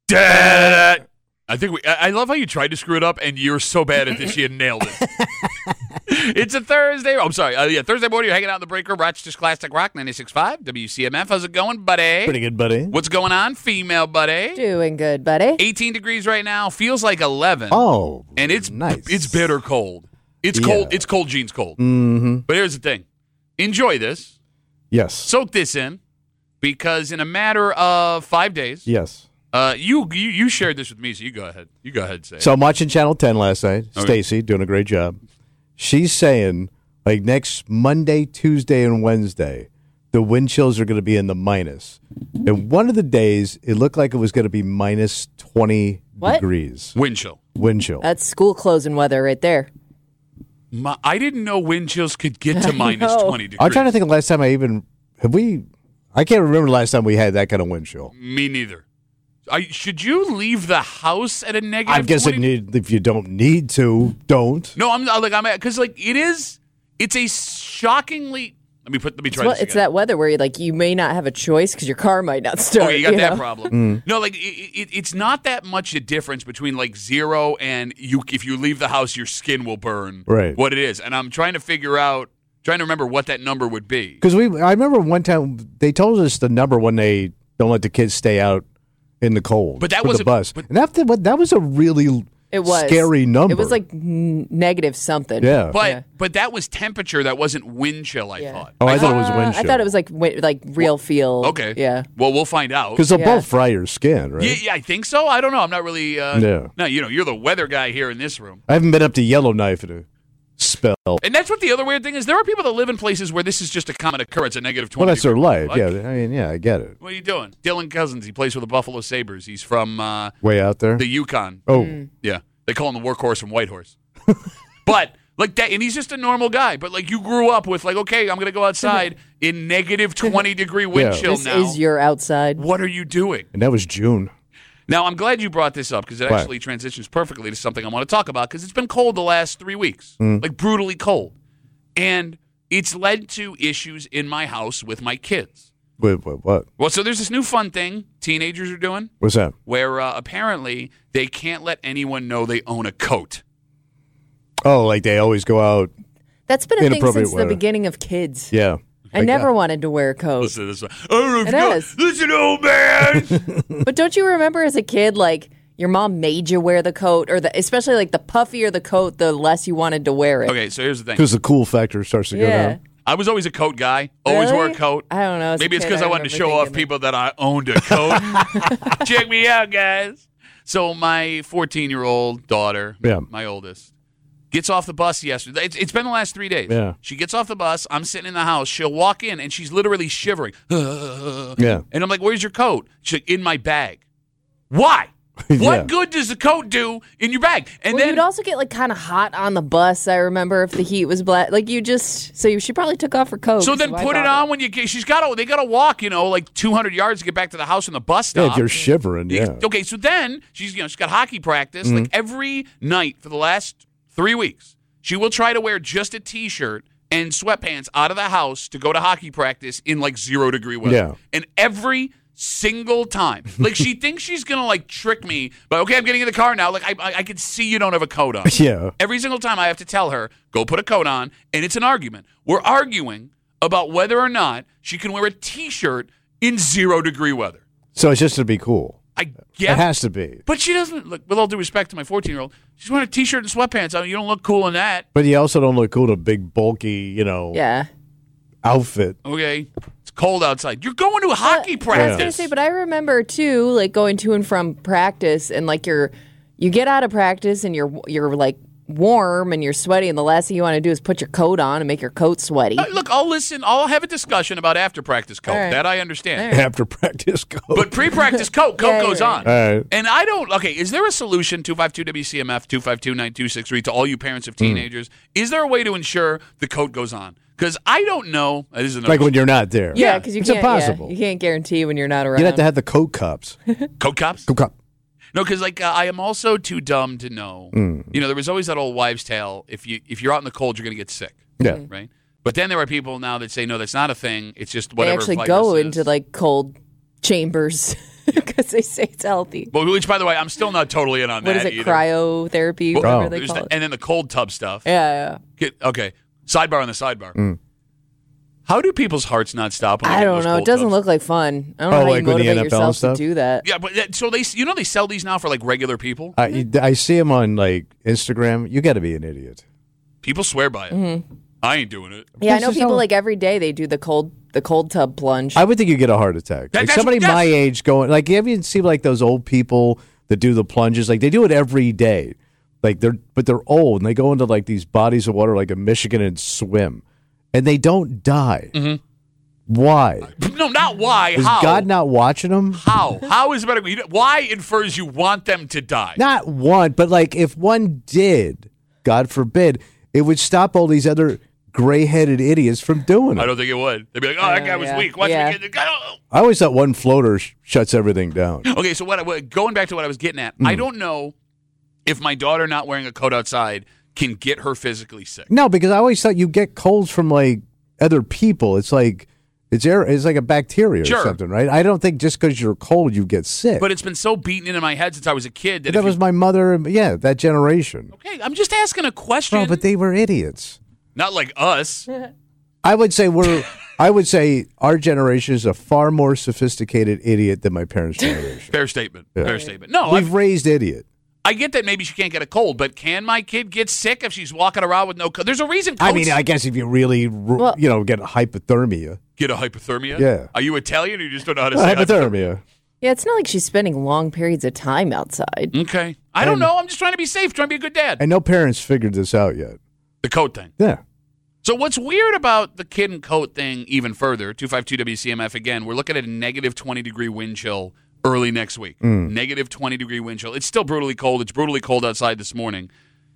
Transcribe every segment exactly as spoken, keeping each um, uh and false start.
Da-da-da. I think we. I love how you tried to screw it up, and you're so bad at this, you nailed it. It's a Thursday. Oh, I'm sorry. Uh, yeah, Thursday morning. You're hanging out in the break room. Rochester's Classic Rock ninety-six point five W C M F. How's it going, buddy? Pretty good, buddy. What's going on, female buddy? Doing good, buddy. eighteen degrees right now. Feels like eleven. Oh, and it's nice. It's bitter cold. It's Yeah. cold. It's cold jeans cold. Mm-hmm. But here's the thing. Enjoy this. Yes. Soak this in, because in a matter of five days. Yes. Uh, you, you you shared this with me, so you go ahead. You go ahead and say it. So I'm watching Channel ten last night. Okay. Stacy doing a great job. She's saying, like, next Monday, Tuesday, and Wednesday, the wind chills are going to be in the minus. And one of the days, it looked like it was going to be minus twenty What? degrees. Wind chill. Wind chill. That's school closing weather right there. My, I didn't know wind chills could get to I minus know. twenty degrees. I'm trying to think of the last time I even, have we, I can't remember the last time we had that kind of wind chill. Me neither. I, should you leave the house at a negative I guess it twenty? need, if you don't need to, don't. No, I'm like I'm because like it is. It's a shockingly. Let me put. Let me It's, try what, this it's again. that weather where you like you may not have a choice because your car might not start. Oh, you got that know? problem. Mm. No, like it, it, it's not that much a difference between like zero and you. If you leave the house, your skin will burn. Right. What it is, and I'm trying to figure out, trying to remember what that number would be. Because we, I remember one time they told us the number when they don't let the kids stay out in the cold. But that for the wasn't- bus, but- and that that was a really It was scary number. It was like n- negative something. Yeah. But Yeah. but that was temperature. That wasn't wind chill. I Yeah. thought. Oh, I thought it was Uh, wind I chill. thought it was like wi- like real feel. Okay. Yeah. Well, we'll find out. because they'll Yeah. both fry your skin, right? Yeah, yeah, I think so. I don't know. I'm not really. Uh, Yeah. No, you know, you're the weather guy here in this room. I haven't been up to Yellowknife in a spell. And that's what the other weird thing is. There are people that live in places where this is just a common occurrence, a negative twenty. Well, that's their degree life. weather. Yeah, I mean, yeah, I get it. What are you doing? Dylan Cousins. He plays for the Buffalo Sabres. He's from uh, Way out there. the Yukon. oh, Yeah. They call him the workhorse from Whitehorse. But, like that, and he's just a normal guy. But, like, you grew up with, like, okay, I'm going to go outside in negative twenty degree wind Yeah. chill This now. is your outside. What are you doing? and that was June. Now, I'm glad you brought this up because it Why? actually transitions perfectly to something I want to talk about because it's been cold the last three weeks, Mm. like brutally cold. And it's led to issues in my house with my kids. Wait, wait, what? Well, so there's this new fun thing teenagers are doing What's that? where uh, apparently they can't let anyone know they own a coat. Oh, like they always go out. That's been a thing Inappropriate since weather. the beginning of kids. Yeah. I never wanted to wear a coat. Listen to this one. I don't know if It you know- is. Listen, old man. But don't you remember as a kid, like your mom made you wear the coat, or the especially like the puffier the coat, the less you wanted to wear it. Okay, so here's the thing. Because the cool factor starts to go Yeah. down. I was always a coat guy. Always wore a Really? coat. I don't know. As a Maybe it's kid, because I, wanted to remember show off thinking people that I owned a coat. Check me out, guys. So my fourteen-year-old daughter, Yeah. my oldest, gets off the bus yesterday. It's, it's been the last three days. Yeah. She gets off the bus. I'm sitting in the house. She'll walk in, and she's literally shivering. Yeah. And I'm like, where's your coat? She's like, in my bag. Why? What Yeah. good does the coat do in your bag? And Well, then you'd also get like kind of hot on the bus. I remember if the heat was black, like you just so you, she probably took off her coat. So then I put it thought on when you get. She's got to. They got to walk. You know, like two hundred yards to get back to the house from the bus Yeah, stop. if you're shivering, You- yeah. Okay, so then she's you know she's got hockey practice Mm-hmm. like every night for the last three weeks. She will try to wear just a t-shirt and sweatpants out of the house to go to hockey practice in like zero degree weather. Yeah. And every single time, like she thinks she's gonna like trick me, but okay, I'm getting in the car now. Like I, I, I can see you don't have a coat on. Yeah. Every single time I have to tell her, go put a coat on, and it's an argument. We're arguing about whether or not she can wear a t-shirt in zero degree weather. So it's just to be cool. I It guess. has to be. But she doesn't look. With all due respect to my fourteen-year-old, she's wearing a t-shirt and sweatpants. I mean, you don't look cool in that. But you also don't look cool in a big, bulky, you know, yeah. outfit. Okay, it's cold outside. You're going to a hockey I was practice. gonna say, but I remember too, like going to and from practice, and like you're, you get out of practice and you're you're like warm and you're sweaty, and the last thing you want to do is put your coat on and make your coat sweaty. Uh, look, I'll listen. I'll have a discussion about after practice coat. All right. That I understand. All right. After practice go. But pre-practice coat, coat Yeah, goes yeah, on. yeah. All right. And I don't, okay, is there a solution, two five two W C M F, two five two nine two six three, to all you parents of Hmm. teenagers? Is there a way to ensure the coat goes on? Because I don't know. uh, This is another like when you're not there. Yeah, because you It's can't. yeah, impossible. you can't guarantee when you're not around. You'd have to have the coat cups. coat cops? Coat cup. No, because like uh, I am also too dumb to know. Hmm. You know, there was always that old wives' tale: if you if you're out in the cold, you're going to get sick, Yeah. right? But then there are people now that say no, that's not a thing. It's just they whatever. actually virus go is. into like cold chambers. because they say it's healthy. Well, which, by the way, I'm still not totally in on What that is it? either. Cryotherapy, Well, whatever oh. they There's call the- it. and then the cold tub stuff. Yeah, yeah. Get, okay, sidebar on the sidebar. Mm. How do people's hearts not stop? When they I get don't those know. It cold doesn't tubs? look like fun. I don't know Oh, how like you with the motivate N F L yourself stuff? to do that. Yeah, but that, so they, you know, they sell these now for like regular people. I, I see him on like Instagram. You got to be an idiot. People swear by it. Mm-hmm. I ain't doing it. Yeah, I That's know just people how- like every day they do the cold the cold tub plunge. I would think you get a heart attack. That- Like that's- somebody yes. my age going like you ever see like those old people that do the plunges? Like they do it every day. Like they're but they're old and they go into like these bodies of water like in Michigan and swim, and they don't die. Mm-hmm. Why? No, not why. Is How? God not watching them? How? How is it better? you know, Why infers you want them to die? Not one, but like if one did, God forbid, it would stop all these other gray-headed idiots from doing I it. don't think it would. They'd be like, "Oh, that Uh, guy was yeah. weak. Watch Yeah. me get the guy." I always thought one floater sh- shuts everything down. Okay, so what? I- what- Going back to what I was getting at, Hmm. I don't know if my daughter not wearing a coat outside can get her physically sick. No, because I always thought you get colds from like other people. It's like it's air. It's like a bacteria Sure. or something, right? I don't think just because you're cold you get sick. But it's been so beaten into my head since I was a kid that, But that if was you, my mother. and- Yeah, that generation. okay. I'm just asking a question. Bro, but they were idiots. Not like us. I would say we're. I would say our generation is a far more sophisticated idiot than my parents' generation. Fair statement. Fair statement. No, We've I, raised idiot. I get that maybe she can't get a cold, but can my kid get sick if she's walking around with no coat? There's a reason. I coats mean, I guess if you really, r Well- you know, get hypothermia. get a hypothermia. Yeah. Are you Italian or you just don't know how to say hypothermia? hypothermia. Yeah, it's not like she's spending long periods of time outside. Okay. I don't know. I'm just trying to be safe, trying to be a good dad. And no parents figured this out yet. The coat thing. Yeah. So what's weird about the kid and coat thing even further, two five two W C M F again, we're looking at a negative twenty degree wind chill early next week. Negative twenty degree wind chill. It's still brutally cold. It's brutally cold outside this morning.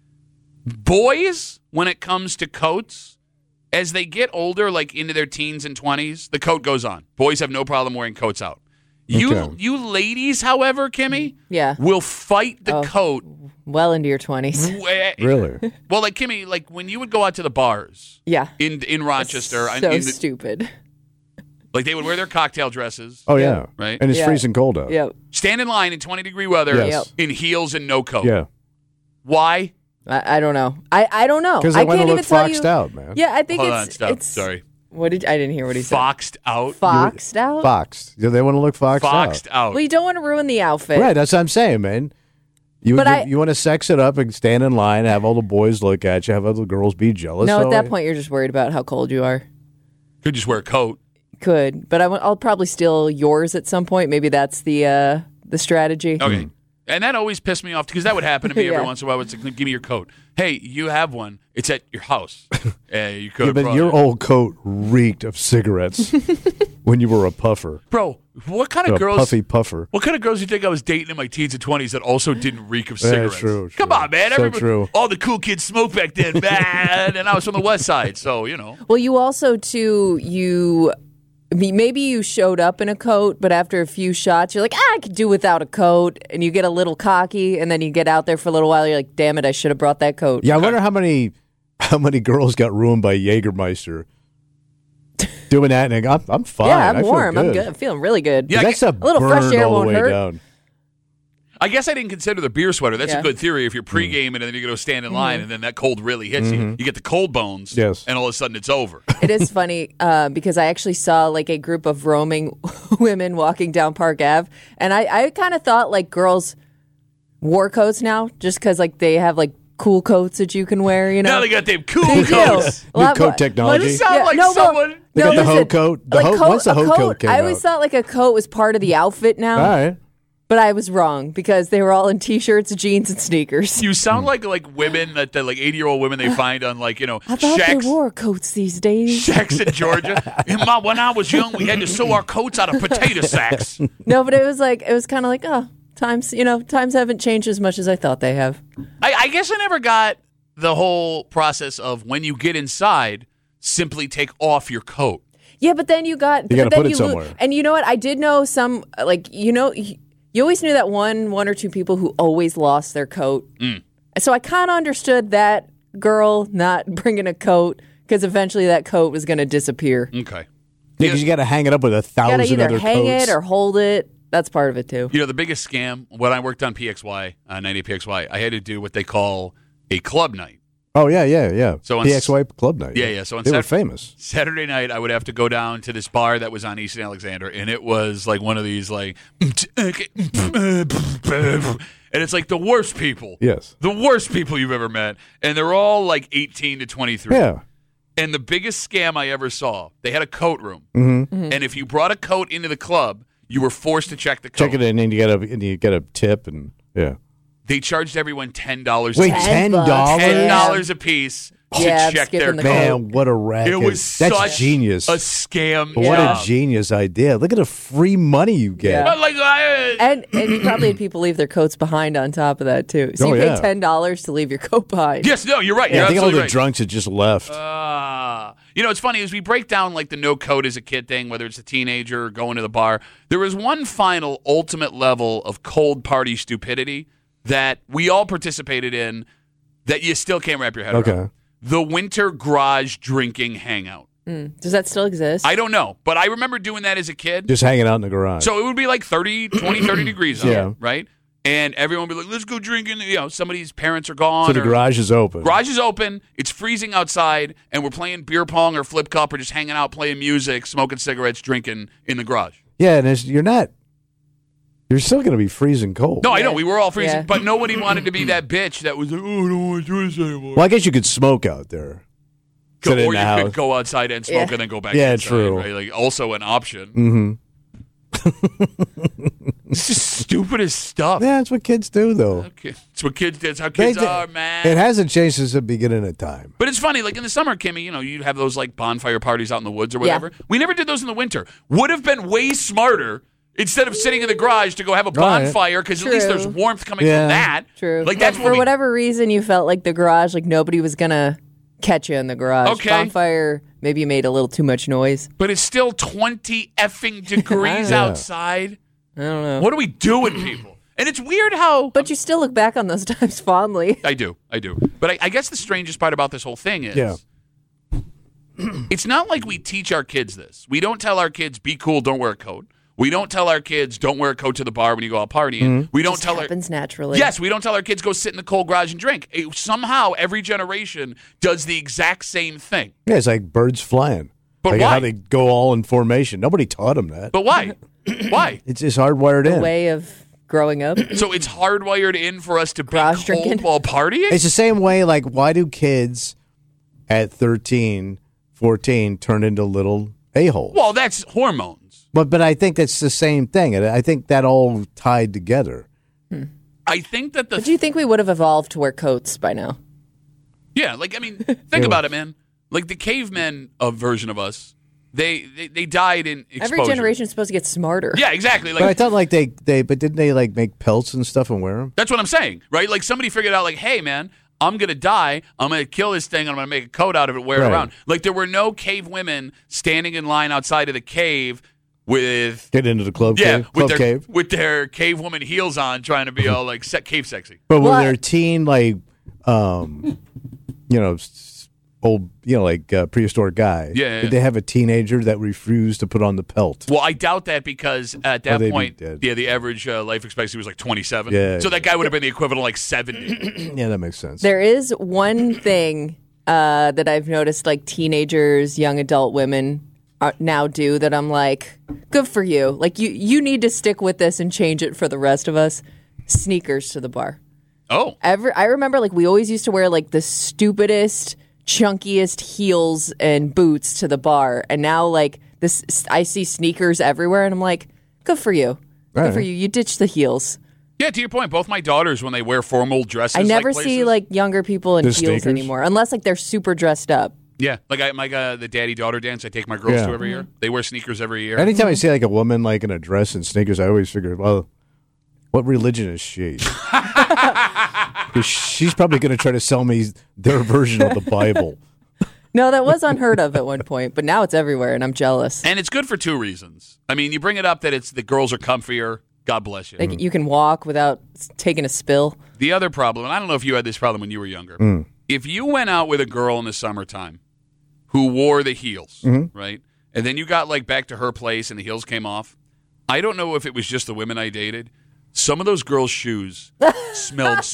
Boys, when it comes to coats, as they get older, like into their teens and twenties, the coat goes on. Boys have no problem wearing coats out. You Okay. you ladies, however, Kimmy, Yeah. will fight the Oh. coat. Well into your twenties. way- Really? Well, like Kimmy, like when you would go out to the bars Yeah. in in Rochester, So in the- stupid. like they would wear their cocktail dresses, Oh, yeah. Right. And it's Yeah. freezing cold out. Yep. stand in line in twenty degree weather, Yes. in heels and no coat. Yeah. Why? I, I don't know. I, I don't know. Because I they want can't to even look tell foxed you. out, man. Yeah, I think Hold it's on, stop. it's Sorry. What did I didn't hear what he said? Foxed out. Foxed out. Foxed. Yeah, they want to look foxed, Foxed out. Well, you don't want to ruin the outfit. out. Right. That's what I'm saying, man. You, But you, I- you want to sex it up and stand in line, have all the boys look at you, have other girls be jealous. No, So at that I- point you're just worried about how cold you are. Could just wear a coat. Could, but I, will probably steal yours at some point. Maybe that's the uh, the strategy. Okay. And that always pissed me off because that would happen to me every Yeah. once in a while. It's like, give me your coat. Hey, you have one. It's at your house. uh, you could. Yeah, but probably- your old coat reeked of cigarettes when you were a puffer. Bro, what kind of A girls? puffy puffer. What kind of girls do you think I was dating in my teens and twenties that also didn't reek of Yeah, cigarettes? true, Come true. on, man. So Everybody, true. all the cool kids smoked back then, man. And I was from the West Side, so you know. Well, you also too you. I mean, maybe you showed up in a coat, but after a few shots, you're like, ah, I could do without a coat, and you get a little cocky, and then you get out there for a little while. You're like, damn it, I should have brought that coat. Yeah, I wonder how many how many girls got ruined by Jägermeister doing that. And they go, I'm, I'm fine. Yeah, I'm I feel warm. I'm good. good. I'm feeling really good. Yeah, I That's get- a A little fresh burn air all won't the way hurt. down. I guess I didn't consider the beer sweater. That's a Yeah. good theory if you're Mm. pregame and then you go stand in line Mm-hmm. and then that cold really hits you. You get the cold bones. Mm-hmm. Yes. And all of a sudden it's over. It is funny uh, because I actually saw like a group of roaming women walking down Park Ave, and I, I kind of thought like girls wore coats now just because like they have like cool coats that you can wear. You know, Now they got them cool They do. coats. A New lot coat more- technology. Does it sound Yeah, like no, well, someone? They no, got the listen, hoe coat. The like hoe- coat- once the a hoe coat, coat came I always out. thought like a coat was part of the outfit now, All right. but I was wrong because they were all in t-shirts, jeans, and sneakers. You sound like like women that the like eighty year old women they find on like you know I thought shacks, they wore coats these days. shacks in Georgia. In my, when I was young, we had to sew our coats out of potato sacks. No, but it was like it was kind of like oh, times you know times haven't changed as much as I thought they have. I, I guess I never got the whole process of when you get inside, simply take off your coat. Yeah, but then you got You gotta but then put it you lo- somewhere. and you know what? I did know some like you know you, you always knew that one one or two people who always lost their coat. Mm. So I kind of understood that girl not bringing a coat because eventually that coat was going to disappear. Okay. Because you got to hang it up with a You thousand got to either other hang coats. it or hold it. That's part of it too. You know, the biggest scam, when I worked on P X Y, uh, ninety P X Y, I had to do what they call a club night. Oh, yeah, yeah, yeah. So on P X Y Club Night. Yeah, yeah. So on they Sat- were famous. Saturday night, I would have to go down to this bar that was on East and Alexander, and it was like one of these, like, and it's like the worst people. Yes. The worst people you've ever met. And they're all like eighteen to twenty-three. Yeah. And the biggest scam I ever saw, they had a coat room. Mm-hmm. Mm-hmm. And if you brought a coat into the club, you were forced to check the coat. Check it in, and you get a and you get a tip, and yeah. They charged everyone ten dollars Wait, a piece. ten bucks. dollars? ten dollars a piece to Yeah, I'm check skipping their the coat. Man, what a racket! It was That's such genius. a scam. What job. a genius idea! Look at the free money you get. Yeah. But like, I, And and you probably had people leave their coats behind on top of that too. So Oh, you yeah. pay ten dollars to leave your coat behind. yes, no, you're right. Yeah, You're I think all absolutely the right. drunks had just left. Ah. You know, it's funny as we break down like the no coat as a kid thing, whether it's a teenager or going to the bar. There was one final ultimate level of cold party stupidity that we all participated in that you still can't wrap your head Okay. around. The winter garage drinking hangout. Mm. Does that still exist? I don't know, but I remember doing that as a kid. Just hanging out in the garage. So it would be like thirty, twenty, thirty degrees out, Yeah. right? And everyone would be like, let's go drinking. You know, somebody's parents are gone. So the or- garage is open. Garage is open. It's freezing outside, and we're playing beer pong or flip cup or just hanging out, playing music, smoking cigarettes, drinking in the garage. Yeah, and it's, you're not. You're still going to be freezing cold. No, I Yeah. know we were all freezing, Yeah. but nobody wanted to be that bitch that was like, "Oh, I don't want to do this anymore." Well, I guess you could smoke out there. Sit in or the you house. could go outside and smoke Yeah. and then go back. Yeah, inside, true. Right? Like also an option. Mm-hmm. It's just stupid as stuff. Yeah, that's what kids do, though. Okay. It's what kids do. It's how kids They- are, man. It hasn't changed since the beginning of time. But it's funny, like in the summer, Kimmy, you know, you'd have those like bonfire parties out in the woods or whatever. We never did those in the winter. Would have been way smarter instead of sitting in the garage to go have a Right. bonfire because at least True. there's warmth coming Yeah. from that. True. Like But that's for what we, whatever reason you felt like the garage, like nobody was gonna catch you in the garage. Okay. Bonfire, maybe you made a little too much noise. But it's still twenty effing degrees Yeah. outside. I don't know. What are we doing, people? And it's weird how. But you still look back on those times fondly. I do, I do. But I, I guess the strangest part about this whole thing is, Yeah. it's not like we teach our kids this. We don't tell our kids, "Be cool, don't wear a coat." We don't tell our kids, "Don't wear a coat to the bar when you go out partying." Mm-hmm. We don't Just tell our happens naturally. yes, we don't tell our kids go sit in the cold garage and drink. It- somehow, every generation does the exact same thing. Yeah, it's like birds flying. But like why? how they go all in formation. Nobody taught them that. But why? why? It's just hardwired The in. way of growing up. So it's hardwired in for us to be Garage cold drinking? while partying. It's the same way, like, why do kids at thirteen, fourteen turn into little a-holes? well, that's hormones. But but I think that's the same thing. And I think that all tied together. I think that the But do you think we would have evolved to wear coats by now? yeah, like I mean, think about it, man. Like the cavemen of version of us, they they, they died in exposure. Every generation is supposed to get smarter. Yeah, exactly. But I Like thought like they, they but didn't they like make pelts and stuff and wear them? that's what I'm saying, right? Like somebody figured out, like, hey, man, I'm gonna die. I'm gonna kill this thing. I'm gonna make a coat out of it, wear Right. it around. Like there were no cave women standing in line outside of the cave with Get into the club yeah cave. with Club their cave. with their cave woman heels on, trying to be all like set cave sexy. But were What? there teen like um you know s- old you know like uh, prehistoric guy? Yeah, yeah, Did they have a teenager that refused to put on the pelt? Well, I doubt that because at that they'd be point, dead. yeah, the average uh, life expectancy was like twenty-seven. Yeah, so yeah. that guy would have been the equivalent of like seventy. Yeah, that makes sense. There is one thing uh, that I've noticed, like teenagers, young adult women are, now do that. I'm like, good for you. Like you, you need to stick with this and change it for the rest of us. Sneakers to the bar. Oh, Ever, I remember like we always used to wear like the stupidest, chunkiest heels and boots to the bar, and now like this, I see sneakers everywhere, and I'm like, good for you. Good Right. for you. You ditched the heels. yeah. To your point, both my daughters, when they wear formal dresses, I never like, see places- like younger people in The heels sneakers? anymore, unless like they're super dressed up. yeah, like I my uh, the daddy daughter dance I take my girls Yeah. to every year. They wear sneakers every year. Anytime I see like a woman like in a dress and sneakers, I always figure, well, what religion is she? 'Cause she's probably going to try to sell me their version of the Bible. No, that was unheard of at one point, but now it's everywhere, and I'm jealous. And it's good for two reasons. I mean, you bring it up that it's the girls are comfier. God bless you. Like you can walk without s- taking a spill. The other problem, and I don't know if you had this problem when you were younger. If you went out with a girl in the summertime who wore the heels, right, and then you got like back to her place and the heels came off, I don't know if it was just the women I dated. Some of those girls' shoes smelled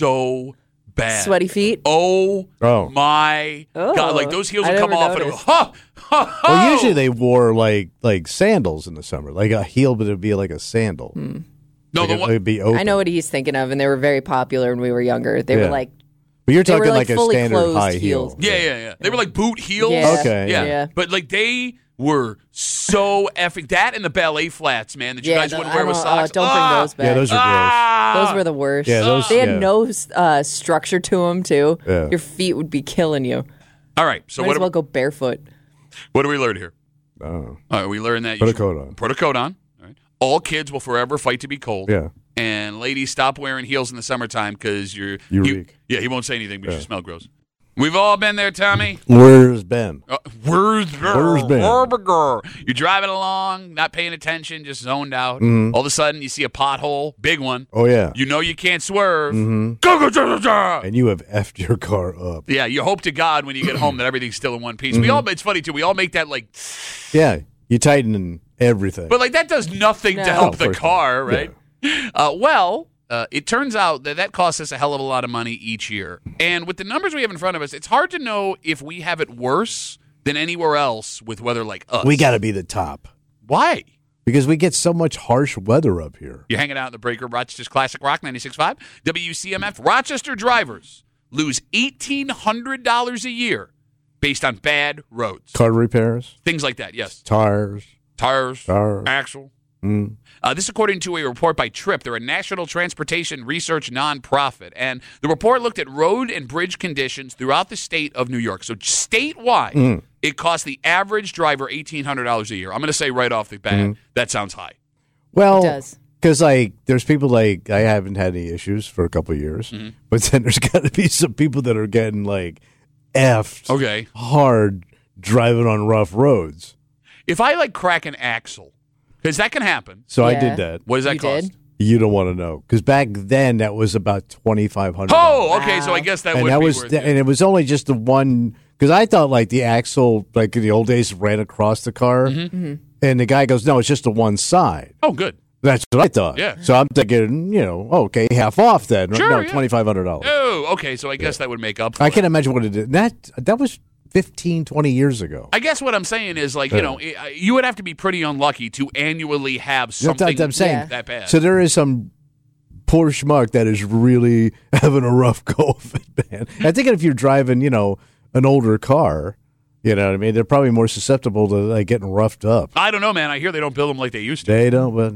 so bad. Sweaty feet? Oh, Oh. my Oh, God. Like, those heels I would come never off and it would, noticed. huh, huh, huh. Well, usually they wore like like sandals in the summer, like a heel, but it'd be like a sandal. Hmm. No, like the it, one, it'd be open. I know what he's thinking of, and they were very popular when we were younger. They Yeah. were like, but you're they were, talking like, like, a fully standard closed high heels. heel. yeah, yeah, yeah. They were like boot heels. Yeah. Okay, Yeah. yeah. But, like, they were so effing. That and the ballet flats, man, that you yeah, guys the- wouldn't I wear with don't- socks. Oh, don't Ah! bring those back. Yeah, those are Ah! Those were the worst. Yeah, those- they had yeah. no uh, structure to them, too. Yeah. Your feet would be killing you. All right, so Might what as do, well go barefoot. what do we learn here? gross. Oh. All right, we learned that. Put you a should- coat on. Put a coat on. All right. All kids will forever fight to be cold. Yeah. And ladies, stop wearing heels in the summertime because you're You're you- weak. Yeah, he won't say anything because Yeah. you smell gross. We've all been there, Tommy. Where's Ben? Uh, where's Where's Ben? You're driving along, not paying attention, just zoned out. Mhm. All of a sudden, you see a pothole, big one. Oh yeah. You know you can't swerve. hmm Go, go, go, go, go. And you have effed your car up. Yeah, you hope to God when you get home that everything's still in one piece. We all, it's funny too. We all make that like, Yeah. You tighten everything. but like that does nothing No. to help Oh, the of course car, not. right? Uh, well, uh, it turns out that that costs us a hell of a lot of money each year. And with the numbers we have in front of us, it's hard to know if we have it worse than anywhere else with weather like us. we got to be the top Why? because we get so much harsh weather up here. You're hanging out in the breaker, Rochester's Classic Rock ninety-six point five, W C M F. Rochester drivers lose eighteen hundred dollars a year based on bad roads. Car repairs, Things like that, yes. tires, Tires, tires. axle. Mm. Uh, this according to a report by TRIP. They're a national transportation research nonprofit. And the report looked at road and bridge conditions throughout the state of New York. So statewide, Mm. it costs the average driver eighteen hundred dollars a year. I'm going to say right off the bat, Mm. that sounds high. Well, It does. because like there's people like I haven't had any issues for a couple of years, Mm-hmm. but then there's got to be some people that are getting like effed Okay. hard driving on rough roads. If I like crack an axle, because that can happen, So I Yeah. did that. what does that You cost? did? You don't want to know because back then that was about twenty five hundred. Oh, okay. So I Wow. guess that and would that be was worth th- it. and it was only just the one because I thought like the axle like in the old days ran across the car, Mm-hmm. and the guy goes, "No, it's just the one side." Oh, good. That's what I thought. Yeah. So I'm thinking, you know, okay, half off then. Sure, no, yeah. twenty five hundred dollars. Oh, okay. So I guess that would make up for I it. can't imagine what it did. That that was fifteen, twenty years ago. I guess what I'm saying is, like, you Yeah. know, i- you would have to be pretty unlucky to annually have That's something what I'm saying. Yeah. that bad. So there is some poor schmuck that is really having a rough go of it, man. I think if you're driving, you know, an older car, you know what I mean, they're probably more susceptible to like getting roughed up. I don't know, man. I hear they don't build them like they used to. They don't, but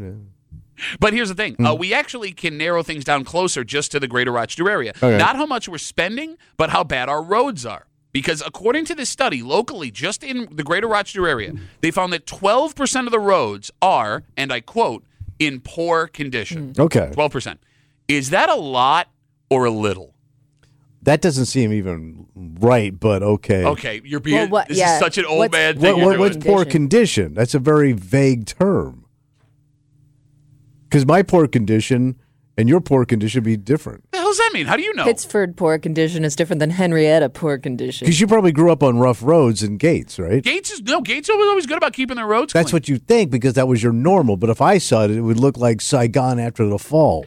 But here's the thing. Hmm. Uh, we actually can narrow things down closer just to the greater Rochester area. Okay. Not how much we're spending, but how bad our roads are. Because according to this study, locally, just in the greater Rochester area, they found that twelve percent of the roads are, and I quote, in poor condition. okay. twelve percent. Is that a lot or a little? That doesn't seem even right, but okay. Okay, you're being, Well, what- this yeah. is such an old What's- man thing What, you're what, doing. what's poor condition? That's a very vague term. Because my poor condition and your poor condition be different. What the hell does that mean? How do you know? Pittsford poor condition is different than Henrietta poor condition. Because you probably grew up on rough roads and gates, right? Gates is no Gates was always good about keeping their roads That's clean. what you think because that was your normal. But if I saw it, it would look like Saigon after the fall.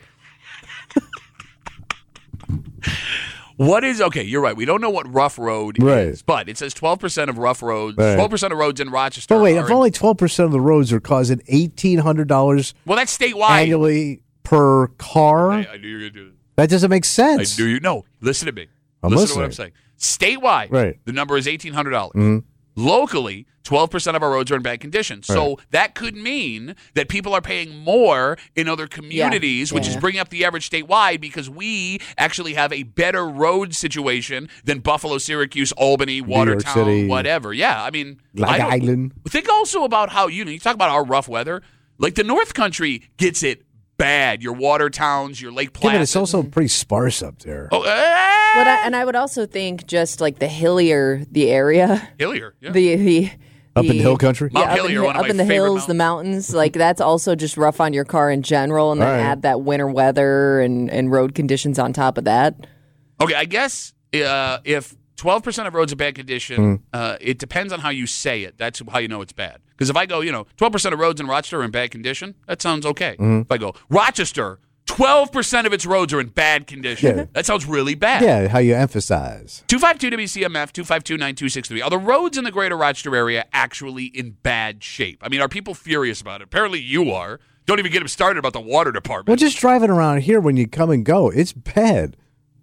What is okay? You're right. We don't know what rough road Right. is, but it says twelve percent of rough roads, Right. twelve percent of roads in Rochester. But wait, are if in- only twelve percent of the roads are causing eighteen hundred dollars well, that's statewide. annually per car, I, I knew you were gonna do this. that doesn't make I sense. knew you. No, listen to me. I'm listen to what I'm listening. saying. Statewide, Right. the number is eighteen hundred dollars. Mhm. Locally, twelve percent of our roads are in bad condition. So Right. that could mean that people are paying more in other communities, which is Yeah. bringing up the average statewide because we actually have a better road situation than Buffalo, Syracuse, Albany, Watertown, City. whatever. Yeah, I mean, Long I don't- Island. Think also about how, you know, you talk about our rough weather. Like the North Country gets it bad. Your water towns, your Lake Yeah, Placid. but it's also pretty sparse up there. Oh, eh, But I, and I would also think just like the hillier the area, Hillier. Yeah. the the Up in the- hill country? yeah, Mount up, Hillier, in, one of up my in the favorite hills, the mountains, like that's also just rough on your car in general, and then All right. add that winter weather and and road conditions on top of that. Okay, I guess uh, if twelve percent of roads are bad condition, Hmm. uh, it depends on how you say it. That's how you know it's bad. Because if I go, you know, twelve percent of roads in Rochester are in bad condition, that sounds okay. Mm-hmm. If I go, Rochester, twelve percent of its roads are in bad condition, Yeah. that sounds really bad. Yeah, how you emphasize. two five two W C M F, two five two, nine two six three. Are the roads in the greater Rochester area actually in bad shape? I mean, are people furious about it? Apparently you are. Don't even get them started about the water department. Well, just driving around here when you come and go, it's bad.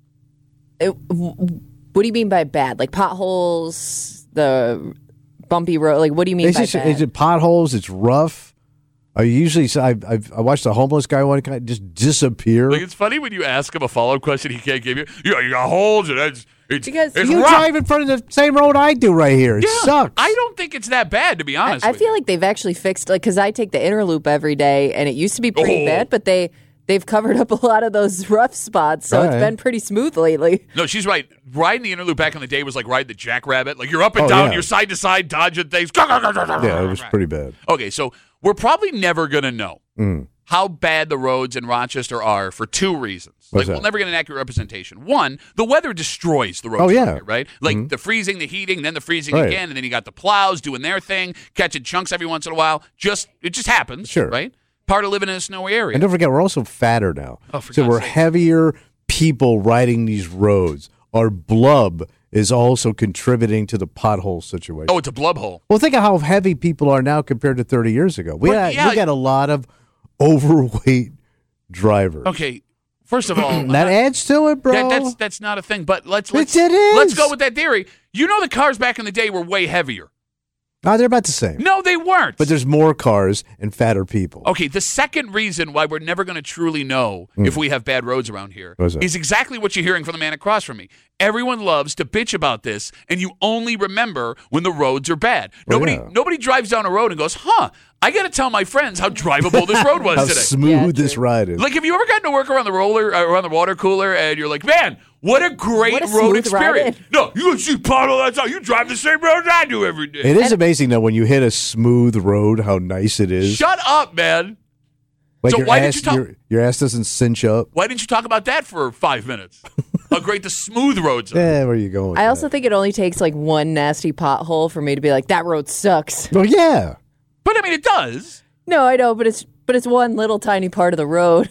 It, w- what do you mean by bad? Like potholes, the bumpy road? Like, what do you mean It's by just, bad? is it potholes? It's rough. I usually, I I've, I watched a homeless guy one guy just disappear. Like, it's funny when you ask him a follow-up question he can't give you. Yeah, you got holes and it's, it's, Because it's you rough. drive in front of the same road I do right here. It Yeah, sucks. I don't think it's that bad, to be I, honest I with feel you. like they've actually fixed, like, because I take the inner loop every day, and it used to be pretty Oh. bad, but they they've covered up a lot of those rough spots, so All it's right. been pretty smooth lately. No, she's right. Riding the inner loop back in the day was like riding the jackrabbit. Like, you're up and Oh, down, yeah. you're side to side, dodging things. Yeah, it was pretty bad. Okay, so we're probably never going to know Mm. how bad the roads in Rochester are for two reasons. What's Like, we'll that? never get an accurate representation. One, the weather destroys the roads. Oh, yeah. around here, right? Like the freezing, the heating, then the freezing Right. again, and then you got the plows doing their thing, catching chunks every once in a while. Just It just happens, Sure. right? Part of living in a snowy area. And don't forget, we're also fatter now. Oh, for so God's we're sake. heavier people riding these roads. Our blub is also contributing to the pothole situation. Oh, it's a blub hole. Well, think of how heavy people are now compared to thirty years ago. We, But, got, yeah. we got a lot of overweight drivers. Okay, first of all, That adds to it, bro. That, that's that's not a thing. But let's let's It- it is. let's go with that theory. You know, the cars back in the day were way heavier. No, they're about the same. No, they weren't. But there's more cars and fatter people. Okay, the second reason why we're never going to truly know if we have bad roads around here What's that? is exactly what you're hearing from the man across from me. Everyone loves to bitch about this, and you only remember when the roads are bad. Well, Nobody yeah. nobody drives down a road and goes, huh, I got to tell my friends how drivable this road was How today. smooth Yeah, this true. ride is. Like, have you ever gotten to work around the roller, uh, around the water cooler, and you're like, man, what a great What a road smooth ride experience. in. No, you see pothole, that's how you drive the same road I do every day. It is amazing, though, when you hit a smooth road, how nice it is. Shut up, man. like so your why did ass, you talk- your, your ass doesn't cinch up. Why didn't you talk about that for five minutes? How great the smooth roads are. Yeah, where are you going with I also that? think it only takes like one nasty pothole for me to be like, that road sucks. Well, yeah. But I mean, it does. No, I know, but it's but it's one little tiny part of the road.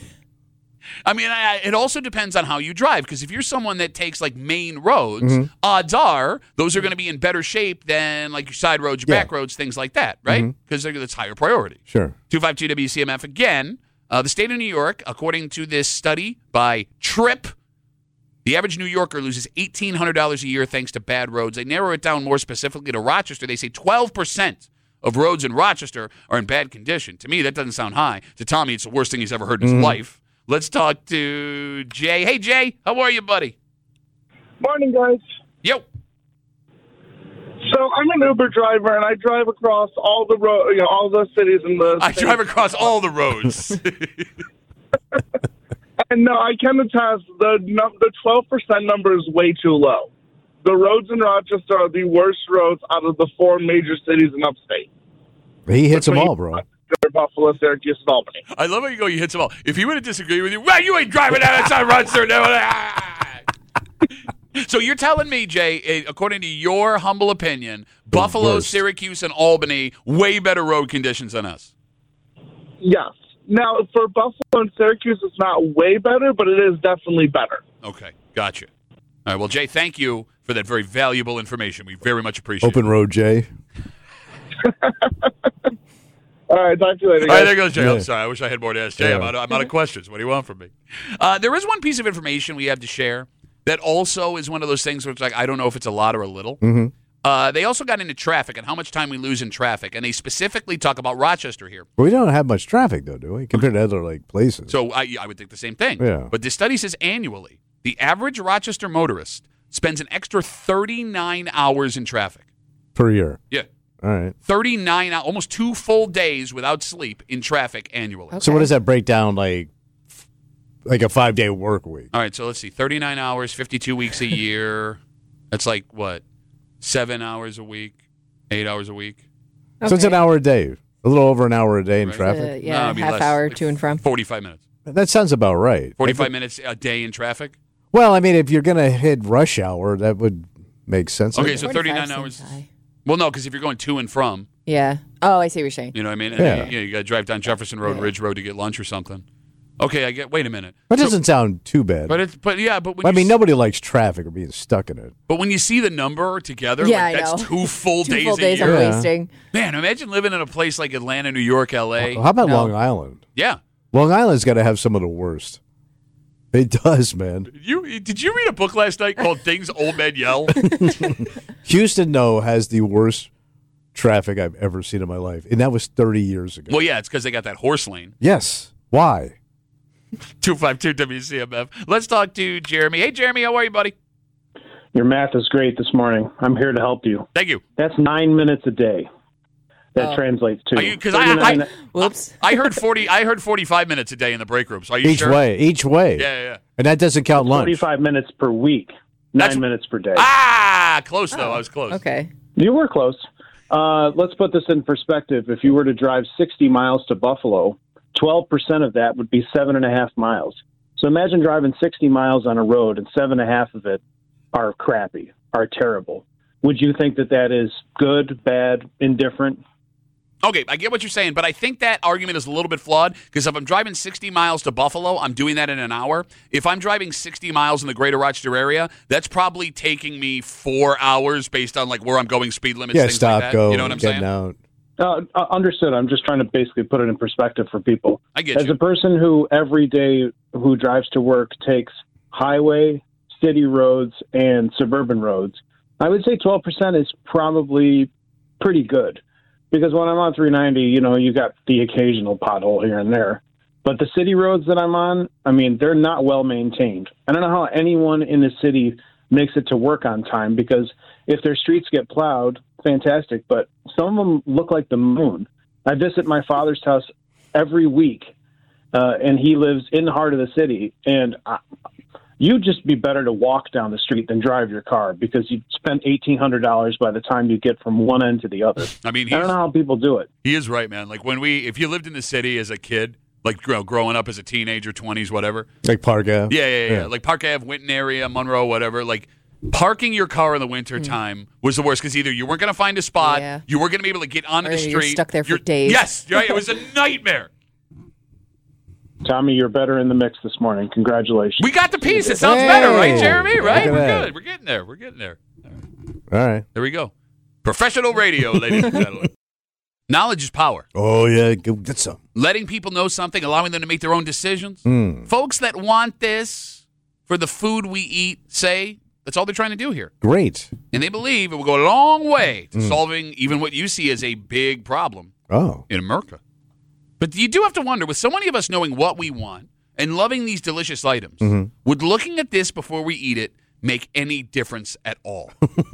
I mean, I, it also depends on how you drive. Because if you're someone that takes like main roads, Mm-hmm. odds are those are going to be in better shape than like your side roads, your Yeah. back roads, things like that, right? Because that's higher priority. Sure. two five two W C M F again. Uh, the state of New York, according to this study by Trip, the average New Yorker loses eighteen hundred dollars a year thanks to bad roads. They narrow it down more specifically to Rochester. They say twelve percent of roads in Rochester are in bad condition. To me, that doesn't sound high. To Tommy, it's the worst thing he's ever heard in his life. Let's talk to Jay. Hey, Jay, how are you, buddy? Morning, guys. Yo. So I'm an Uber driver, and I drive across all the road, you know, all the cities in the. I state. drive across all the roads. And no, I can attest the num- the twelve percent number is way too low. The roads in Rochester are the worst roads out of the four major cities in upstate. He hits them Between all, bro. Rochester, Buffalo, Syracuse, and Albany. I love how you go, you hit them all. If he would have disagreed with you, well, you ain't driving down that side Rochester. So you're telling me, Jay, eh, according to your humble opinion, Buffalo, worst. Syracuse, and Albany, way better road conditions than us. Yes. Now, for Buffalo and Syracuse, it's not way better, but it is definitely better. Okay, gotcha. All right, well, Jay, thank you for that very valuable information. We very much appreciate Open it. road, Jay. All right, talk to you later, All right, guys. there goes Jay. I'm Yeah. sorry. I wish I had more to ask Jay. Yeah. I'm, out of, I'm out of questions. What do you want from me? Uh, there is one piece of information we have to share that also is one of those things where it's like, I don't know if it's a lot or a little. Mm-hmm. Uh, they also got into traffic and how much time we lose in traffic, and they specifically talk about Rochester here. We don't have much traffic, though, do we? Compared to other like places. So I, I would think the same thing. Yeah. But this study says annually, the average Rochester motorist spends an extra thirty-nine hours in traffic. per year. Yeah. All right. thirty-nine, hou- almost two full days without sleep in traffic annually. So what does that break down like? Like a five day work week. All right, so let's see. thirty-nine hours, fifty-two weeks a year. That's like, what, seven hours a week, eight hours a week? So it's an Okay. hour a day. A little over an hour a day in Right. Uh, traffic. yeah, it'd be half less, hour like to and from. forty-five minutes. That sounds about right. forty-five minutes a day in traffic? Well, I mean, if you're going to hit rush hour, that would make sense. Okay, so forty-five thirty-nine seems hours. high. Well, no, because if you're going to and from, Yeah. Oh, I see what you're saying. You know what I mean? And Yeah. then, you, know, you got to drive down Jefferson Road, Ridge Road to get lunch or something. Okay, I get. Wait a minute. That So- doesn't sound too bad. But it's but yeah, but when I you mean, s- nobody likes traffic or being stuck in it. But when you see the number together, Yeah, like I that's know. two full Two days full a days year. I'm Yeah. wasting. Man, imagine living in a place like Atlanta, New York, L A. How about No. Long Island? Yeah. Long Island's got to have some of the worst. It does, man. You did you read a book last night called Things Old Men Yell? Houston, no, has the worst traffic I've ever seen in my life, and that was thirty years ago. Well, yeah, it's because they got that horse lane. Yes. Why? two five two W C M F. Let's talk to Jeremy. Hey, Jeremy, how are you, buddy? Your math is great this morning. I'm here to help you. Thank you. That's nine minutes a day. That Oh. translates to. Are you? Because I, I, I, Whoops. I heard forty. I heard forty-five minutes a day in the break rooms. Are you Each sure? way. Each way. Yeah, yeah, yeah. And that doesn't count lunch. forty-five minutes per week. Nine That's- minutes per day. Ah, close though. I was close. Okay. You were close. Uh, let's put this in perspective. If you were to drive sixty miles to Buffalo, twelve percent of that would be seven and a half miles. So imagine driving sixty miles on a road and seven and a half of it are crappy, are terrible. Would you think that that is good, bad, indifferent? Okay, I get what you're saying, but I think that argument is a little bit flawed because if I'm driving sixty miles to Buffalo, I'm doing that in an hour. If I'm driving sixty miles in the greater Rochester area, that's probably taking me four hours based on like where I'm going, speed limits, Yeah, things stop, like that. go, You know what I'm getting saying? out. Uh, uh, understood. I'm just trying to basically put it in perspective for people. I get As you. a person who every day who drives to work takes highway, city roads, and suburban roads, I would say twelve percent is probably pretty good. Because when I'm on three ninety, you know, you got the occasional pothole here and there. But the city roads that I'm on, I mean, they're not well maintained. I don't know how anyone in the city makes it to work on time because if their streets get plowed, fantastic. But some of them look like the moon. I visit my father's house every week, uh, and he lives in the heart of the city. And I, you'd just be better to walk down the street than drive your car because you'd spend eighteen hundred dollars by the time you get from one end to the other. I mean, I don't he's, know how people do it. he is right, man. Like when we, if you lived in the city as a kid, like you know, growing up as a teenager, twenties, whatever. Like Park Ave. Yeah, yeah, yeah. Yeah. Like Park Ave, Winton area, Monroe, whatever. Like parking your car in the winter time was the worst because either you weren't going to find a spot, Yeah. you weren't going to be able to get onto Or the you're street. stuck there for You're- days. Yes, right. It was a nightmare. Tommy, you're better in the mix this morning. Congratulations. We got the piece. It sounds better, right, Hey, Jeremy? look Right? at We're that. good. We're getting there. We're getting there. All right. There we go. Professional radio, ladies and gentlemen. Knowledge is power. Oh, yeah. Go get some. Letting people know something, allowing them to make their own decisions. Mm. Folks that want this for the food we eat say that's all they're trying to do here. Great. And they believe it will go a long way to solving even what you see as a big problem Oh. in America. But you do have to wonder, with so many of us knowing what we want and loving these delicious items, would looking at this before we eat it make any difference at all?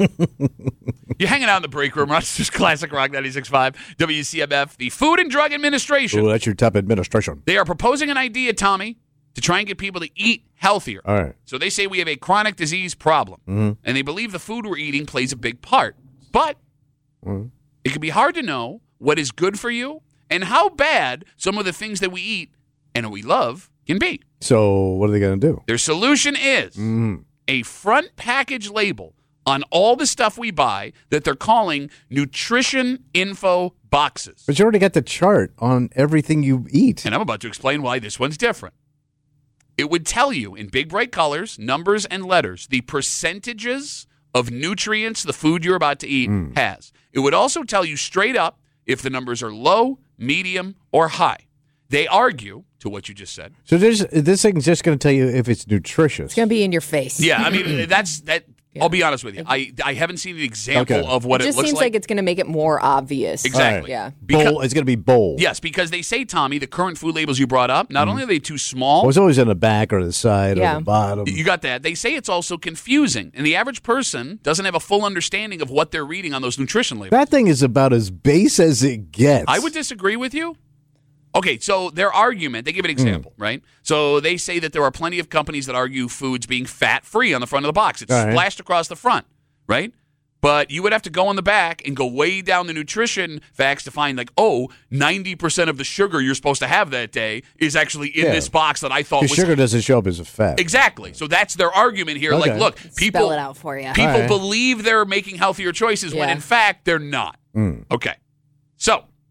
You're hanging out in the break room, Rochester's Classic Rock ninety-six point five, W C M F, the Food and Drug Administration. Oh, that's your top administration. They are proposing an idea, Tommy, to try and get people to eat healthier. All right. So they say we have a chronic disease problem, and they believe the food we're eating plays a big part. But it can be hard to know what is good for you and how bad some of the things that we eat and that we love can be. So what are they going to do? Their solution is a front package label on all the stuff we buy that they're calling nutrition info boxes. But you already got the chart on everything you eat. And I'm about to explain why this one's different. It would tell you in big bright colors, numbers and letters, the percentages of nutrients the food you're about to eat has. It would also tell you straight up if the numbers are low, medium, or high. They argue, to what you just said. So there's, this thing's just going to tell you if it's nutritious. It's going to be in your face. Yeah, I mean, that's that. I'll be honest with you. I I haven't seen an example Okay. of what It it, just looks seems like. like it's going to make it more obvious. Exactly. Yeah. Because- bold. It's going to be bold. Yes, because they say, Tommy, the current food labels you brought up, not only are they too small, Well, it's always on the back or the side Yeah. or the bottom. you got that. They say it's also confusing, and the average person doesn't have a full understanding of what they're reading on those nutrition labels. That thing is about as base as it gets. I would disagree with you. Okay, so their argument, they give an example, right? So they say that there are plenty of companies that argue foods being fat-free on the front of the box. It's All right. splashed across the front, right? But you would have to go on the back and go way down the nutrition facts to find, like, oh, ninety percent of the sugar you're supposed to have that day is actually in Yeah. this box that I thought Because was... sugar doesn't show up as a fat. Exactly. So that's their argument here. Okay. Like, look, people... Spell it out for you. People All right. believe they're making healthier choices when Yeah. in fact they're not. Mm. Okay. So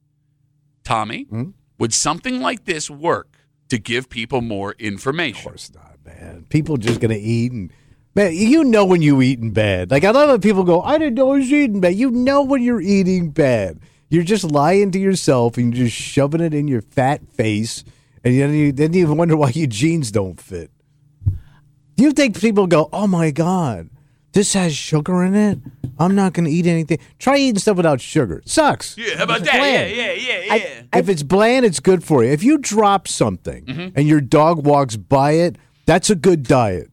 Tommy, Hmm? would something like this work to give people more information? Of course not, man. People just gonna eat and man, you know when you eating bad. Like I love when people go, I didn't know I was eating bad. You know when you're eating bad. You're just lying to yourself and you're just shoving it in your fat face, and then you then you wonder why your jeans don't fit. Do you think people go, oh my God, this has sugar in it? I'm not gonna eat anything. Try eating stuff without sugar. It sucks. Yeah, how about It's that? bland. Yeah, yeah, yeah, yeah. I- If it's bland, it's good for you. If you drop something Mm-hmm. and your dog walks by it, that's a good diet.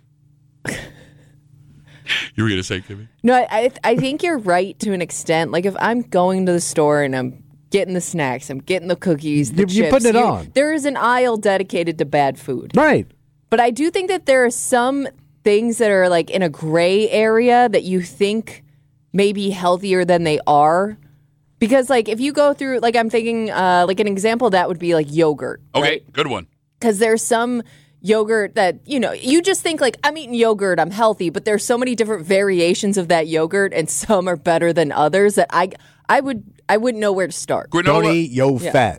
You were going to say, Kimmy? No, I, I I think you're right to an extent. Like if I'm going to the store and I'm getting the snacks, I'm getting the cookies, the You're- you're chips, putting it you- on. There is an aisle dedicated to bad food. Right. But I do think that there are some things that are like in a gray area that you think may be healthier than they are. Because like if you go through, like I'm thinking, uh, like an example of that would be like yogurt. Okay, good one. Because there's some yogurt that, you know, you just think like, I'm eating yogurt, I'm healthy, but there's so many different variations of that yogurt and some are better than others that I I would I wouldn't know where to start. Granola. Don't eat yo Yeah. fat.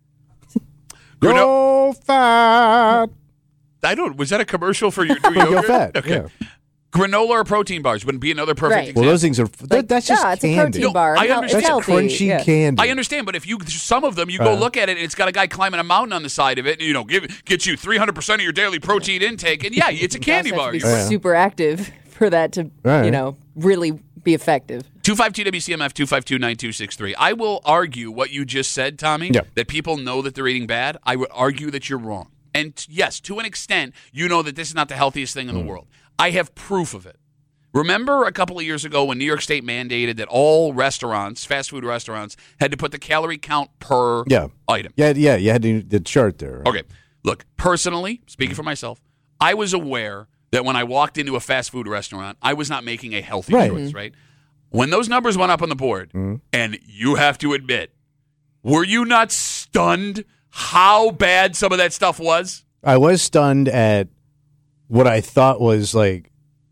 Grano- Yo fat. I don't. Was that a commercial for your new Yo yogurt? fat. Okay. Yeah. Granola or protein bars wouldn't be another perfect Right. example. Well, those things are. that- Like, that's just yeah, it's a candy. protein No, bar. I Hel- understand. It's That's healthy. crunchy yeah. candy. I understand, but if you some of them, you go Uh-huh. look at it, and it's got a guy climbing a mountain on the side of it, and you know, give get you three hundred percent of your daily protein intake, and yeah, it's a You candy also bar. have to be Yeah. super active for that to, Right. you know, really be effective. two five two W C M F two five two nine two six three. I will argue what you just said, Tommy. Yeah. That people know that they're eating bad. I would argue that you're wrong. And t- yes, to an extent, you know that this is not the healthiest thing in Mm. the world. I have proof of it. Remember a couple of years ago when New York State mandated that all restaurants, fast food restaurants, had to put the calorie count per Yeah. item? Yeah, yeah. You had the, the chart there. right? Okay. Look, personally, speaking for myself, I was aware that when I walked into a fast food restaurant, I was not making a healthy Right. choice, right? When those numbers went up on the board, and you have to admit, were you not stunned how bad some of that stuff was? I was stunned at what I thought was like,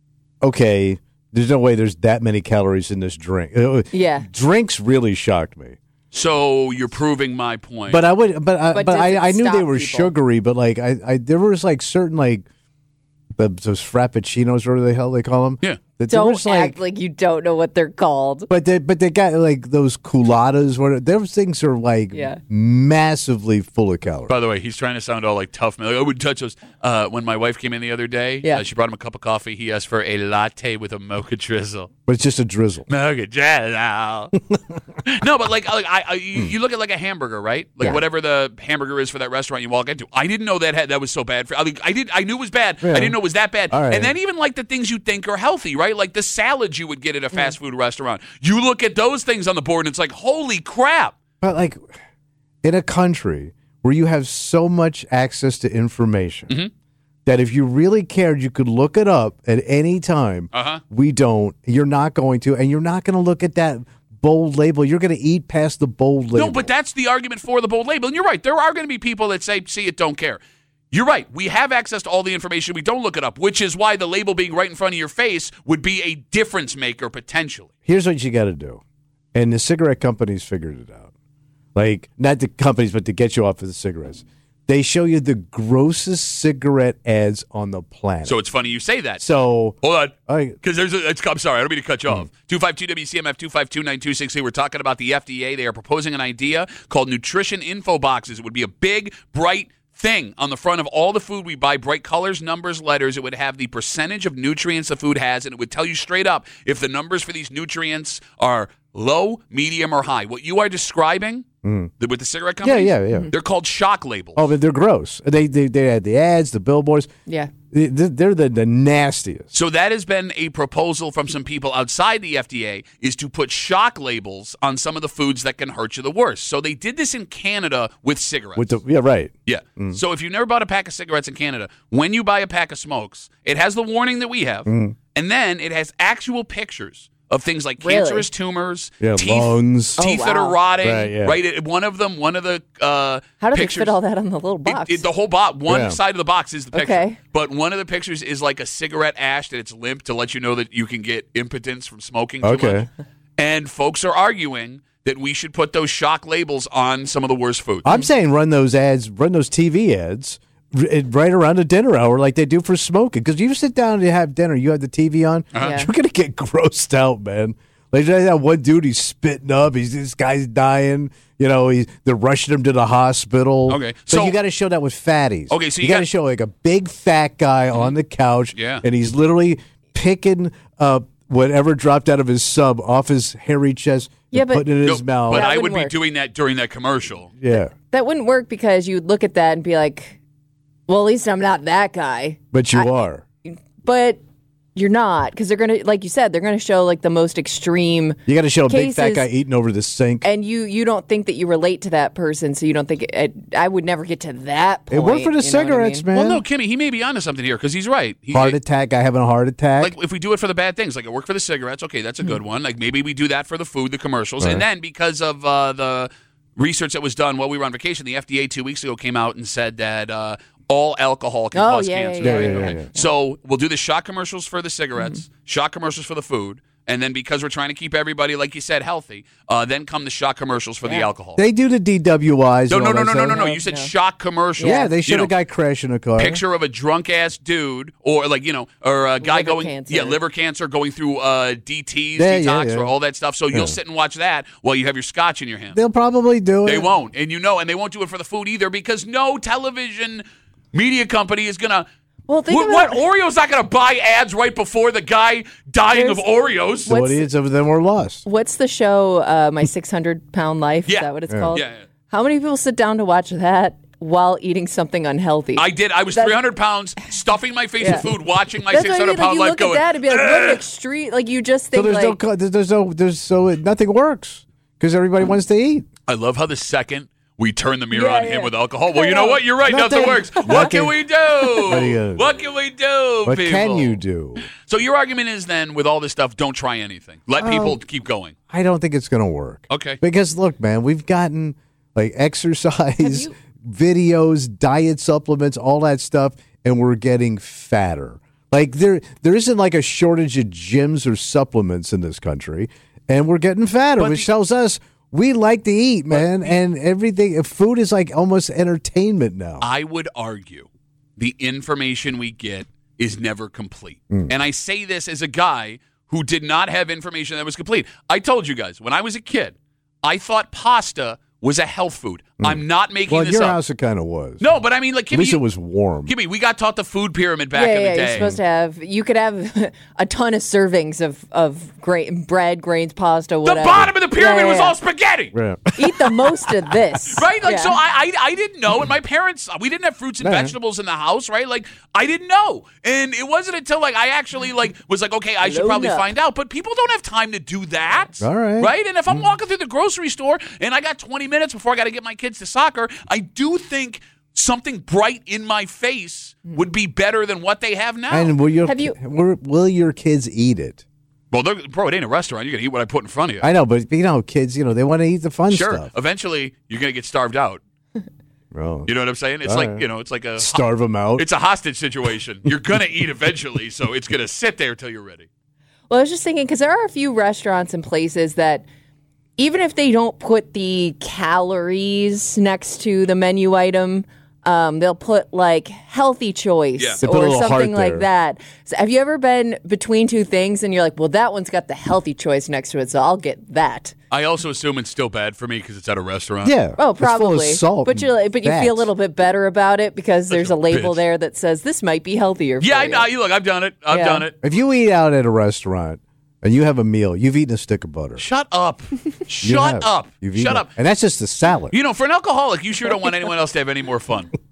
okay, there's no way there's that many calories in this drink. Uh, Yeah. Drinks really shocked me. So you're proving my point. But I would, but I, But but, does I, it I knew they stop were people? sugary. But like, I, I there was like certain like the, those frappuccinos, whatever the hell they call them. Yeah. That there Don't was, like, act like you don't know what they're called. But they, but they got like those culottes. Whatever. Those things are like Yeah. massively full of calories. By the way, he's trying to sound all like tough. Like, I wouldn't touch those. Uh, when my wife came in the other day, Yeah. uh, she brought him a cup of coffee. He asked for a latte with a mocha drizzle. But it's just a drizzle. Mocha drizzle. No, but like, like I, I, you you look at like a hamburger, right? Like Yeah. whatever the hamburger is for that restaurant you walk into. I didn't know that had, that was so bad for. I, mean, I did. I knew it was bad. Yeah. I didn't know it was that bad. All right. And then even like the things you think are healthy, right? Like the salads you would get at a fast food restaurant. You look at those things on the board, and it's like, holy crap. But like in a country where you have so much access to information Mm-hmm. that if you really cared, you could look it up at any time. Uh-huh. We don't. You're not going to, and you're not going to look at that bold label. You're going to eat past the bold label. No, but that's the argument for the bold label. And you're right. There are going to be people that say, see it, don't care. You're right. We have access to all the information. We don't look it up, which is why the label being right in front of your face would be a difference maker potentially. Here's what you got to do, and the cigarette companies figured it out. Like not the companies, but to get you off of the cigarettes. They show you the grossest cigarette ads on the planet. So it's funny you say that. So, Hold on. I- Because there's a, it's, I'm sorry, I don't mean to cut you off. two five two W C M F two five two nine two six three. We're talking about the F D A. They are proposing an idea called nutrition info boxes. It would be a big, bright thing on the front of all the food we buy, bright colors, numbers, letters. It would have the percentage of nutrients the food has, and it would tell you straight up if the numbers for these nutrients are low, medium, or high. What you are describing the, with the cigarette yeah, companies, yeah, yeah. they're called shock labels. Oh, but they're gross. They they they had the ads, the billboards. Yeah. They- They're the, the nastiest. So that has been a proposal from some people outside the F D A is to put shock labels on some of the foods that can hurt you the worst. So they did this in Canada with cigarettes. With the yeah, right. yeah. So if you've never bought a pack of cigarettes in Canada, when you buy a pack of smokes, it has the warning that we have, and then it has actual pictures of things like Really? cancerous tumors, Yeah, teeth, lungs. teeth Oh, that are wow. rotting. Right, yeah. Right. It- One of them, one of the uh, How do pictures, they fit all that on the little box? It, it, the whole box, one Yeah. side of the box is the picture. Okay. But one of the pictures is like a cigarette ash that it's limp to let you know that you can get impotence from smoking too Okay. much. And folks are arguing that we should put those shock labels on some of the worst food. I'm saying run those ads, run those T V ads r- right around the dinner hour like they do for smoking. Because you sit down and have dinner, you have the T V on, Uh-huh. Yeah. you're going to get grossed out, man. Like that one dude, he's spitting up. He's this guy's dying. You know, he, they're rushing him to the hospital. Okay, so, so- you got to show that with fatties. Okay, so you, you got got- to show like a big fat guy on the couch. Yeah. and he's literally picking up whatever dropped out of his sub off his hairy chest. Yeah, and but- putting it in his No, mouth. but That I would wouldn't be work. doing that during that commercial. yeah, That wouldn't work because you would look at that and be like, well, at least I'm not that guy. but you I- are. But you're not, because they're going to, like you said, they're going to show like the most extreme. You got to show a big fat cases- guy eating over the sink. And you, you don't think that you relate to that person, so you don't think it, I would never get to that point. It worked for the you know what I cigarettes, mean? man. Well, no, Kimmy, he may be onto something here because he's right. He, Heart attack, guy having a heart attack. Like if we do it for the bad things, like it worked for the cigarettes, okay, that's a good one. Like maybe we do that for the food, the commercials, Right. and then because of uh, the research that was done while we were on vacation, the F D A two weeks ago came out and said that uh, all alcohol can Oh, cause yeah, yeah, cancer. yeah, right? yeah, yeah, Okay. yeah. So we'll do the shot commercials for the cigarettes, Mm-hmm. shot commercials for the food, and then because we're trying to keep everybody, like you said, healthy, uh, then come the shot commercials for the Yeah. alcohol. they do the D W Is. no, and no, all no, that no, no, stuff. no, no. You said No. shot commercials. Yeah, they You showed know, a guy crashing a car. picture of a drunk ass dude, or like you know, or a guy Liver going, cancer. yeah, liver cancer, going through uh, D Ts, Yeah, detox, yeah, yeah. or all that stuff. So Yeah. you'll sit and watch that while you have your scotch in your hand. They'll probably do it. They won't, and you know, and they won't do it for the food either because no television media company is gonna. Well, think what, about- what Oreo's not gonna buy ads right before the guy dying of There's- Oreos. So What's- idiots of them were lost. What's the show, uh, My six hundred Pound Life? Yeah. Is that what it's Yeah. called? Yeah, yeah. How many people sit down to watch that while eating something unhealthy? I did. I was That- three hundred pounds, stuffing my face Yeah. with food, watching my That's six what I hundred mean. Like, pound you life look going. at that and be like, what an "Ugh." extreme. Like, you just So think, there's no, like, co- there's no, there's so it, nothing works because everybody wants to eat. I love how the second we turn the mirror Yeah, on him yeah. with alcohol. Well, you know what? You're right. Nothing. Nothing works. What Nothing. can we do? What are you gonna do? What can we do? What people? can you do? So your argument is then, with all this stuff, don't try anything. Let people keep going. I don't think it's going to work. Okay. Because look, man, we've gotten like exercise you- videos, diet supplements, all that stuff, and we're getting fatter. Like there, there isn't like a shortage of gyms or supplements in this country, and we're getting fatter, But which the- tells us we like to eat, man, and everything. Food is like almost entertainment now. I would argue the information we get is never complete. Hmm. And I say this as a guy who did not have information that was complete. I told you guys, when I was a kid, I thought pasta was a health food. I'm not making Hmm. well, at this your up. house it kind of was. No, but I mean, like, At least Kimmy, it was warm. Kimmy, we got taught the food pyramid back yeah, in the yeah, day. you're supposed to have, you could have a ton of servings of, of grain, bread, grains, pasta, the whatever. bottom of the pyramid Yeah, yeah, was yeah. all spaghetti. Yeah. Eat the most of this. Right? Like, Yeah. so I, I I didn't know, and my parents, we didn't have fruits and Yeah. vegetables in the house, right? Like, I didn't know. And it wasn't until, like, I actually, like, was like, okay, I should Load probably up. find out. But people don't have time to do that. All right. Right? And if I'm walking through the grocery store and I got twenty minutes before I got to get my kids to soccer, I do think something bright in my face would be better than what they have now. And will your Have you- will, will your kids eat it? well, they're- bro, it ain't a restaurant. You're going to eat what I put in front of you. I know, but you know, kids, you know, they want to eat the fun sure. stuff. Eventually, you're going to get starved out. Oh. You know what I'm saying? It's All like, right. you know, it's like a Starve them out. it's a hostage situation. You're going to eat eventually, so it's going to sit there till you're ready. Well, I was just thinking, because there are a few restaurants and places that, even if they don't put the calories next to the menu item, um, they'll put like healthy choice Yeah. They put a or little heart something like there. that. So have you ever been between two things and you're like, well, that one's got the healthy choice next to it, so I'll get that. I also assume it's still bad for me because it's at a restaurant. yeah. Oh, It's full of probably. salt but you and but you fats. feel a little bit better about it because there's a label bitch. there that says this might be healthier. Yeah, for I you. know. You look, I've done it. I've Yeah. done it. If you eat out at a restaurant and you have a meal, you've eaten a stick of butter. Shut up. You Shut have. up. You've Shut eaten up. it. And that's just a salad. You know, for an alcoholic, you sure don't want anyone else to have any more fun.